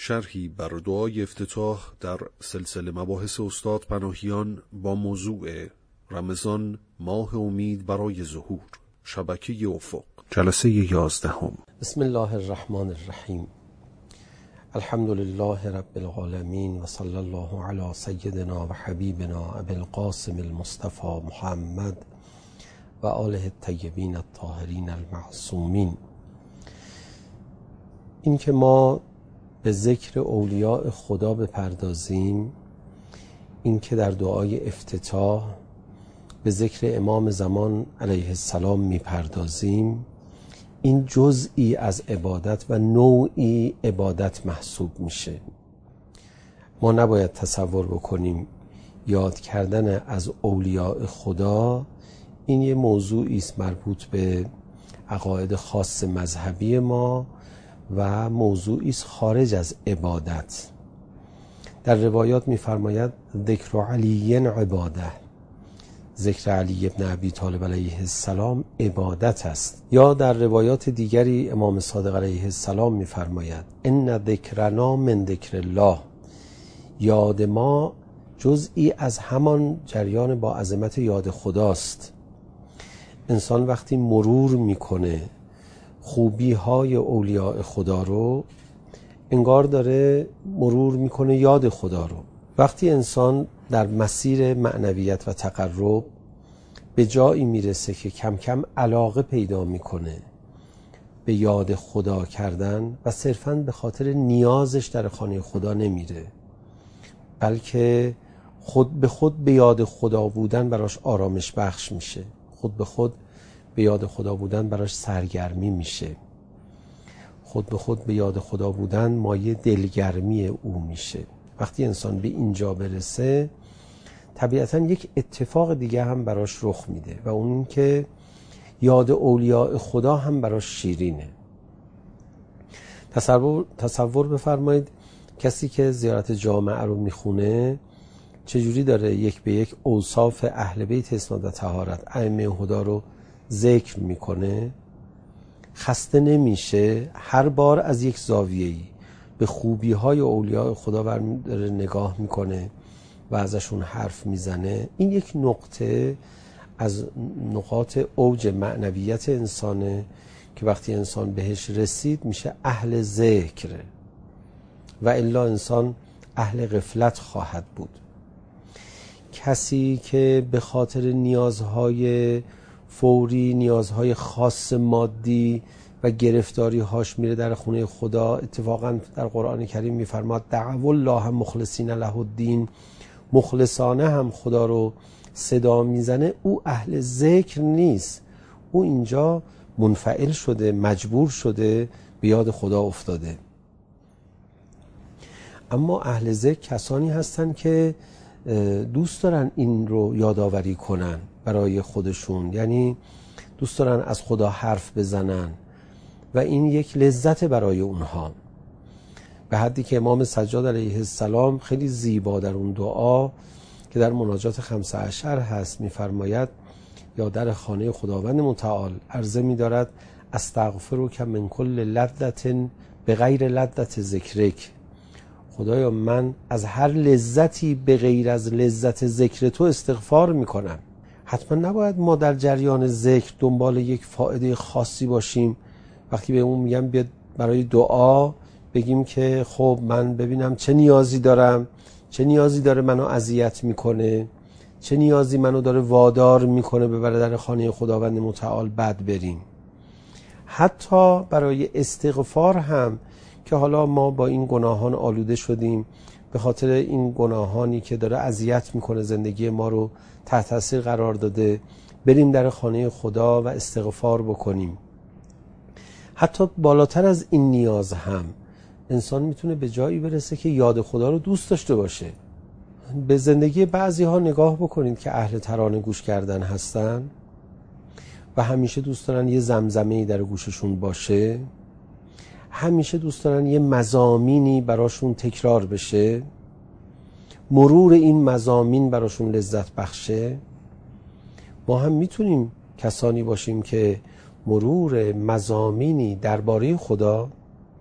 شرحی بر دعای افتتاح در سلسله مباحث استاد پناهیان با موضوع رمضان ماه امید برای ظهور، شبکه افق، جلسه 11. بسم الله الرحمن الرحیم. الحمد لله رب العالمین و صلی الله علی سیدنا و حبیبنا ابی القاسم المصطفى محمد و آله الطیبین الطاهرین المعصومین. این که ما به ذکر اولیاء خدا بپردازیم، این که در دعای افتتاح به ذکر امام زمان علیه السلام میپردازیم، این جزئی از عبادت و نوعی عبادت محسوب میشه. ما نباید تصور بکنیم یاد کردن از اولیاء خدا این یه موضوعی است مربوط به عقاید خاص مذهبی ما و موضوعی است خارج از عبادت. در روایات می‌فرماید ذکر علی عباده، ذکر علی ابن ابی طالب علیه السلام عبادت است. یا در روایات دیگری امام صادق علیه السلام می‌فرماید ان ذکرنا من ذکر الله، یاد ما جزئی از همان جریان با عظمت یاد خداست. انسان وقتی مرور میکنه خوبی های اولیاء خدا رو، انگار داره مرور میکنه یاد خدا رو. وقتی انسان در مسیر معنویت و تقرب به جایی میرسه که کم کم علاقه پیدا میکنه به یاد خدا کردن و صرفاً به خاطر نیازش در خانه خدا نمیره، بلکه خود به خود به یاد خدا بودن براش آرامش بخش میشه، خود به خود به یاد خدا بودن براش سرگرمی میشه، خود به خود به یاد خدا بودن مایه دلگرمی او میشه. وقتی انسان به اینجا برسه طبیعتاً یک اتفاق دیگه هم براش رخ میده و اون این که یاد اولیاء خدا هم براش شیرینه. تصور بفرمایید کسی که زیارت جامعه رو میخونه چجوری داره یک به یک اوصاف اهل بیت اسناد و طهارت ائمه هدی رو ذکر میکنه، خسته نمیشه، هر بار از یک زاویه‌ای به خوبی های اولیاء خدا داره نگاه میکنه و ازشون حرف میزنه. این یک نقطه از نقاط اوج معنویت انسانه که وقتی انسان بهش رسید میشه اهل ذکر و الا انسان اهل غفلت خواهد بود. کسی که به خاطر نیازهای فوری، نیازهای خاص مادی و گرفتاری هاش میره در خونه خدا، اتفاقا در قرآن کریم میفرماد دعوا الله مخلصین له الدین، مخلصانه هم خدا رو صدا میزنه، او اهل ذکر نیست، او اینجا منفعل شده، مجبور شده، به یاد خدا افتاده. اما اهل ذکر کسانی هستن که دوست دارن این رو یادآوری کنن برای خودشون، یعنی دوست دارن از خدا حرف بزنن و این یک لذت برای اونها، به حدی که امام سجاد علیه السلام خیلی زیبا در اون دعا که در مناجات 15 هست میفرماید یا در خانه خداوند متعال عرضه می‌دارد استغفرک من کل لذت به غیر لذت ذکرک، خدایا من از هر لذتی به غیر از لذت ذکر تو استغفار میکنم. حتما نباید ما در جریان ذکر دنبال یک فائده خاصی باشیم. وقتی به اون میگم بیاد برای دعا بگیم که خب من ببینم چه نیازی دارم، چه نیازی داره منو اذیت میکنه، چه نیازی منو داره وادار میکنه ببره در خانه خداوند متعال بعد بریم. حتی برای استغفار هم که حالا ما با این گناهان آلوده شدیم، به خاطر این گناهانی که داره اذیت میکنه زندگی ما رو تحت تاثیر قرار داده، بریم در خانه خدا و استغفار بکنیم. حتی بالاتر از این نیاز هم انسان میتونه به جایی برسه که یاد خدا رو دوست داشته باشه. به زندگی بعضی ها نگاه بکنید که اهل ترانه گوش کردن هستن و همیشه دوست دارن یه زمزمه‌ای در گوششون باشه، همیشه دوست دارن یه مضامینی براشون تکرار بشه، مرور این مضامین براشون لذت بخشه. ما هم میتونیم کسانی باشیم که مرور مضامینی درباره خدا،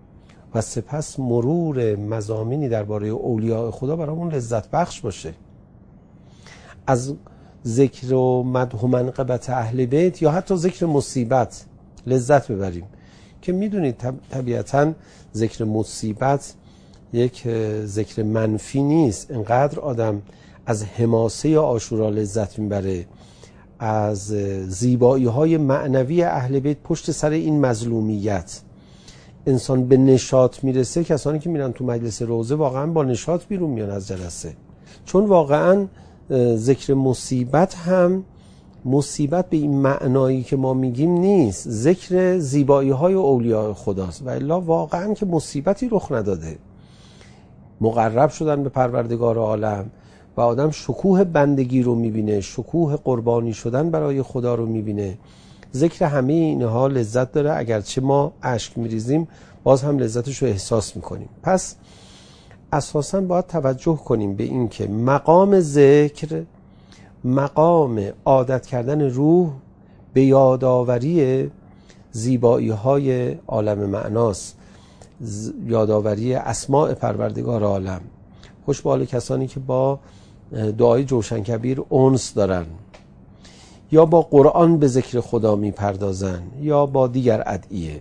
و سپس مرور مضامینی درباره اولیاء خدا برامون لذت بخش باشه. از ذکر و مدح و منقبت اهل بیت یا حتی ذکر مصیبت لذت ببریم که میدونید طبیعتاً ذکر مصیبت یک ذکر منفی نیست. انقدر آدم از حماسه عاشورا لذت میبره، از زیبایی های معنوی اهل بیت پشت سر این مظلومیت انسان به نشاط میرسه. کسانی که میرن تو مجلس روضه واقعا با نشاط بیرون میان از جلسه، چون واقعا ذکر مصیبت هم مصیبت به این معنایی که ما میگیم نیست، ذکر زیبایی های اولیاء خداست. و الا واقعا که مصیبتی رخ نداده، مقرب شدن به پروردگار عالم و آدم شکوه بندگی رو میبینه، شکوه قربانی شدن برای خدا رو میبینه. ذکر همه اینها لذت داره، اگرچه ما اشک میریزیم باز هم لذتش رو احساس میکنیم. پس اساساً باید توجه کنیم به این که مقام ذکر مقام عادت کردن روح به یادآوری زیبایی های عالم معناست، یادآوری اسماء پروردگار عالم. خوش به حال کسانی که با دعای جوشن کبیر انس دارن، یا با قرآن به ذکر خدا میپردازن، یا با دیگر ادعیه.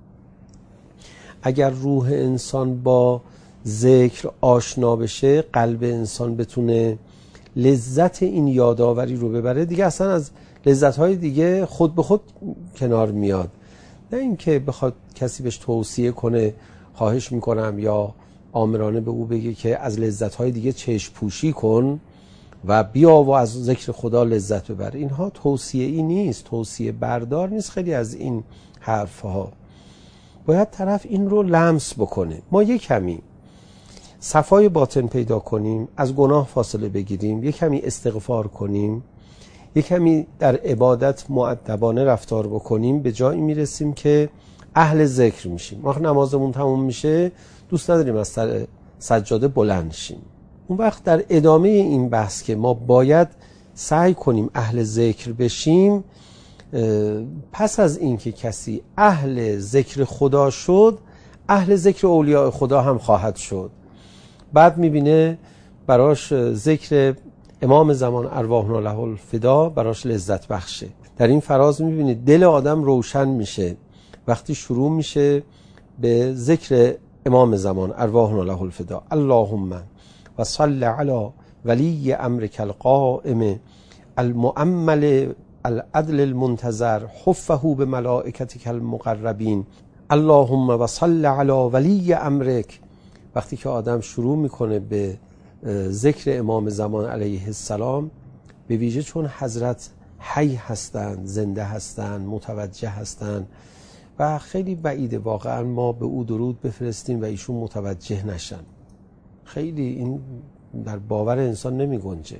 اگر روح انسان با ذکر آشنا بشه، قلب انسان بتونه لذت این یادآوری رو ببره، دیگه اصلا از لذت‌های دیگه خود به خود کنار میاد. نه اینکه بخواد کسی بهش توصیه کنه خواهش میکنم یا آمرانه به او بگه که از لذت‌های دیگه چشم پوشی کن و بیا و از ذکر خدا لذت ببر. اینها توصیه ای نیست، توصیه بردار نیست. خیلی از این حرفها باید طرف این رو لمس بکنه. ما یک کمی صفای باطن پیدا کنیم، از گناه فاصله بگیریم، یک کمی استغفار کنیم، یک کمی در عبادت مؤدبانه رفتار بکنیم، به جایی میرسیم که اهل ذکر میشیم. وقت نمازمون تموم میشه دوست نداریم از سر سجاده بلند شیم. اون وقت در ادامه این بحث که ما باید سعی کنیم اهل ذکر بشیم، پس از این که کسی اهل ذکر خدا شد، اهل ذکر اولیاء خدا هم خواهد شد. بعد میبینه براش ذکر امام زمان ارواحنا له الفدا براش لذت بخشه. در این فراز میبینید دل آدم روشن میشه وقتی شروع میشه به ذکر امام زمان ارواحنا له الفدا. اللهم و صل علی ولی امرک القائم المؤمل العدل المنتظر حفه به ملائکتک المقربین. اللهم و صل علی ولی امرک. وقتی که آدم شروع میکنه به ذکر امام زمان علیه السلام، به ویژه چون حضرت حی هستند، زنده هستند، متوجه هستند و خیلی بعیده واقعا ما به او درود بفرستیم و ایشون متوجه نشن. خیلی این در باور انسان نمی گنجه.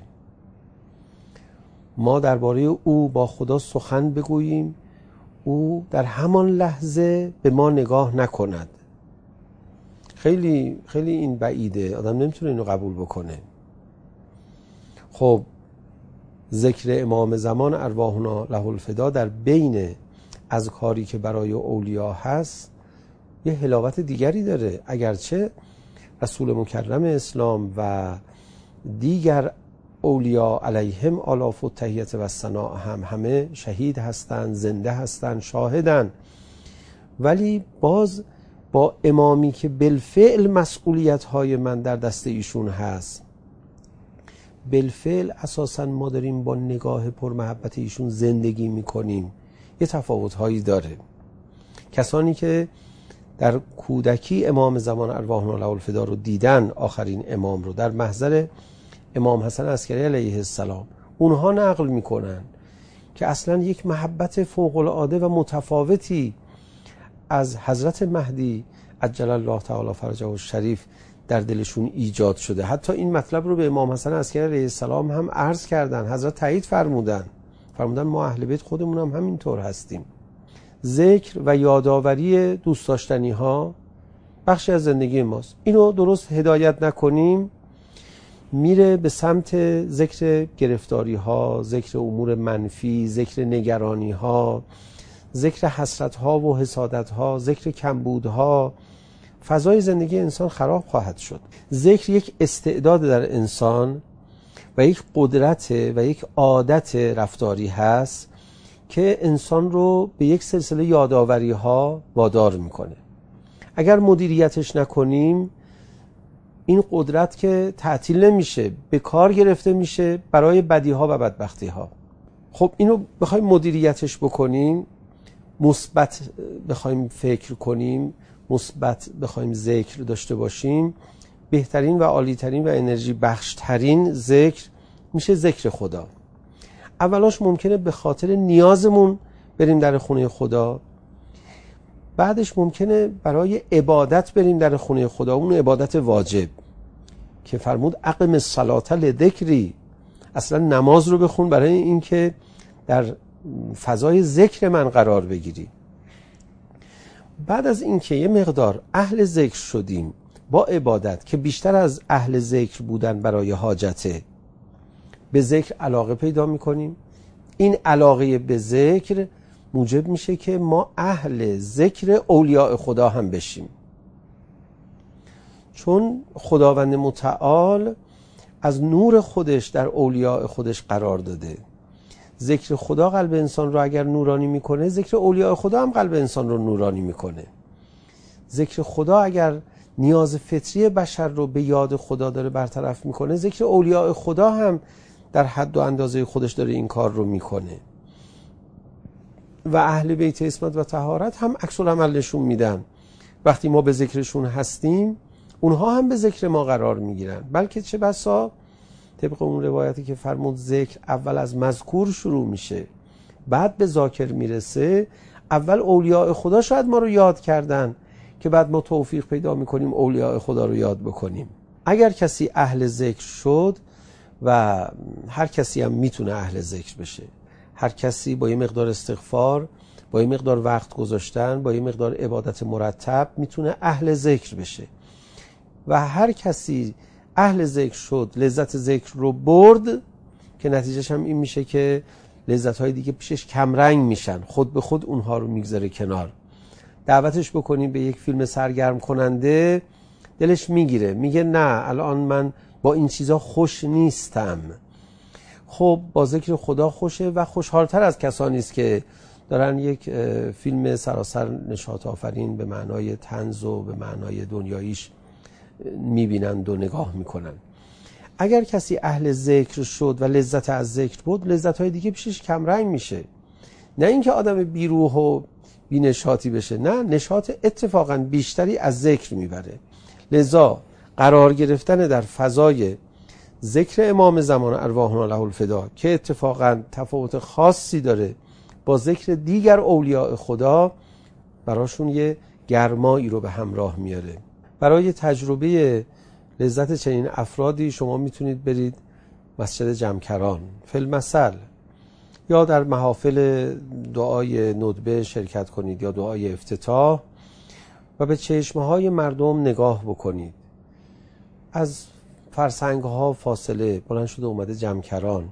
ما درباره او با خدا سخن بگوییم، او در همان لحظه به ما نگاه نکند. خیلی خیلی این بعیده، آدم نمیتونه اینو قبول بکنه. خب ذکر امام زمان ارواحنا له الفدا در بین اذکاری که برای اولیا هست یه حلاوت دیگری داره. اگرچه رسول مکرم اسلام و دیگر اولیا علیهم آلاف و تحیت و ثنا هم همه شهید هستند، زنده هستند، شاهدند، ولی باز با امامی که بالفعل مسئولیت های من در دست ایشون هست، بالفعل اساسا ما داریم با نگاه پر محبت ایشون زندگی میکنیم، یه تفاوت هایی داره. کسانی که در کودکی امام زمان ارواحنا له الفدا رو دیدن، آخرین امام رو در محضر امام حسن عسکری علیه السلام، اونها نقل میکنن که اصلا یک محبت فوق العاده و متفاوتی از حضرت مهدی عجل الله تعالی فرجه الشریف در دلشون ایجاد شده. حتی این مطلب رو به امام حسن عسکری علیه السلام هم عرض کردن، حضرت تایید فرمودن ما اهل بیت خودمون هم همینطور هستیم. ذکر و یادآوری دوست داشتنی ها بخشی از زندگی ماست. اینو درست هدایت نکنیم میره به سمت ذکر گرفتاری ها، ذکر امور منفی، ذکر نگرانی ها، ذکر حسرت ها و حسادت ها، ذکر کمبود ها، فضای زندگی انسان خراب خواهد شد. ذکر یک استعداد در انسان و یک قدرت و یک عادت رفتاری هست که انسان رو به یک سلسله یادآوری ها وادار میکنه. اگر مدیریتش نکنیم این قدرت که تعطیل نمیشه، به کار گرفته میشه برای بدی ها و بدبختی ها. خب اینو بخوایم مدیریتش بکنیم، مثبت بخوایم فکر کنیم، مثبت بخوایم ذکر داشته باشیم، بهترین و عالیترین و انرژی بخشترین ذکر میشه ذکر خدا. اولاش ممکنه به خاطر نیازمون بریم در خونه خدا، بعدش ممکنه برای عبادت بریم در خونه خدا، اون عبادت واجب که فرمود اقم الصلاة لذکری، اصلا نماز رو بخون برای اینکه در فضای ذکر من قرار بگیری. بعد از اینکه یه مقدار اهل ذکر شدیم با عبادت که بیشتر از اهل ذکر بودن برای حاجته، به ذکر علاقه پیدا میکنیم. این علاقه به ذکر موجب میشه که ما اهل ذکر اولیاء خدا هم بشیم، چون خداوند متعال از نور خودش در اولیاء خودش قرار داده. ذکر خدا قلب انسان رو اگر نورانی میکنه، ذکر اولیاء خدا هم قلب انسان رو نورانی میکنه. ذکر خدا اگر نیاز فطری بشر رو به یاد خدا داره برطرف میکنه، ذکر اولیاء خدا هم در حد و اندازه خودش داره این کار رو میکنه. و اهل بیت عصمت و طهارت هم عکس العمل نشون میدن. وقتی ما به ذکرشون هستیم اونها هم به ذکر ما قرار میگیرن، بلکه چه بسا طبق اون روایتی که فرمود ذکر اول از مذکور شروع میشه بعد به ذاکر میرسه. اول اولیاء خدا شاید ما رو یاد کردن که بعد ما توفیق پیدا میکنیم اولیاء خدا رو یاد بکنیم. اگر کسی اهل ذکر شد، و هر کسی هم میتونه اهل ذکر بشه، هر کسی با یه مقدار استغفار، با یه مقدار وقت گذاشتن، با یه مقدار عبادت مرتب میتونه اهل ذکر بشه. و هر کسی اهل ذکر شد، لذت ذکر رو برد، که نتیجهش هم این میشه که لذت‌های دیگه پیشش کمرنگ میشن، خود به خود اونها رو میگذاره کنار. دعوتش بکنیم به یک فیلم سرگرم کننده، دلش میگیره، میگه نه الان من با این چیزا خوش نیستم. خب با ذکر خدا خوشه و خوشحالتر از کسانی است که دارن یک فیلم سراسر نشاط آفرین به معنای طنز و به معنای دنیاییش میبینند و نگاه میکنن. اگر کسی اهل ذکر شد و لذت از ذکر بود، لذت‌های دیگه پیشش کمرنگ میشه. نه اینکه آدم بیروح و بینشاطی بشه، نه، نشاط اتفاقا بیشتری از ذکر میبره. لذا قرار گرفتن در فضای ذکر امام زمان ارواحنا له الفدا که اتفاقا تفاوت خاصی داره با ذکر دیگر اولیاء خدا، براشون یه گرمایی رو به همراه میاره. برای تجربه لذت چنین افرادی شما میتونید برید مسجد جمکران فی‌المثل، یا در محافل دعای ندبه شرکت کنید یا دعای افتتاح و به چشمهای مردم نگاه بکنید. از فرسنگ‌ها فاصله بلند شده اومده جمکران،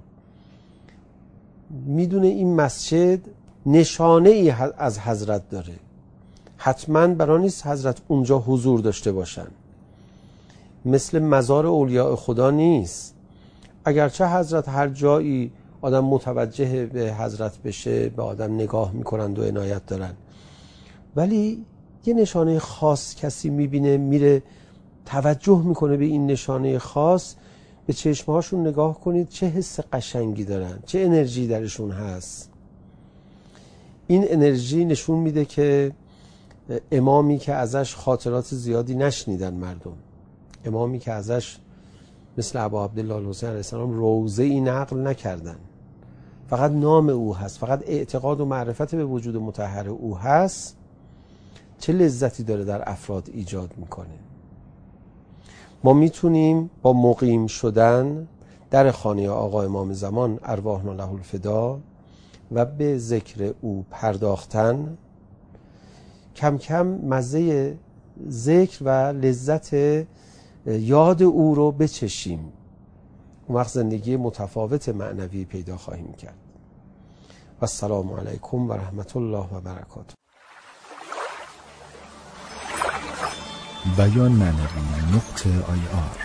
میدونه این مسجد نشانه ای از حضرت داره، حتما برای نیست حضرت اونجا حضور داشته باشن. مثل مزار اولیاء خدا نیست. اگرچه حضرت هر جایی آدم متوجه به حضرت بشه به آدم نگاه میکنند و عنایت دارن، ولی یه نشانه خاص کسی میبینه میره توجه میکنه به این نشانه خاص، به چشمهاشون نگاه کنید چه حس قشنگی دارن، چه انرژی درشون هست. این انرژی نشون میده که امامی که ازش خاطرات زیادی نشنیدن مردم، امامی که ازش مثل ابا عبدالله الحسین علیه السلام روضه ای نقل نکردن، فقط نام او هست، فقط اعتقاد و معرفت به وجود مطهر او هست، چه لذتی داره در افراد ایجاد میکنه. ما میتونیم با مقیم شدن در خانه آقا امام زمان ارواحنا له الفدا و به ذکر او پرداختن کم کم مزه ذکر و لذت یاد او رو بچشیم. اون وقت زندگی متفاوت معنوی پیدا خواهیم کرد. و السلام علیکم و رحمت الله و برکاته. بیان معنوی .ir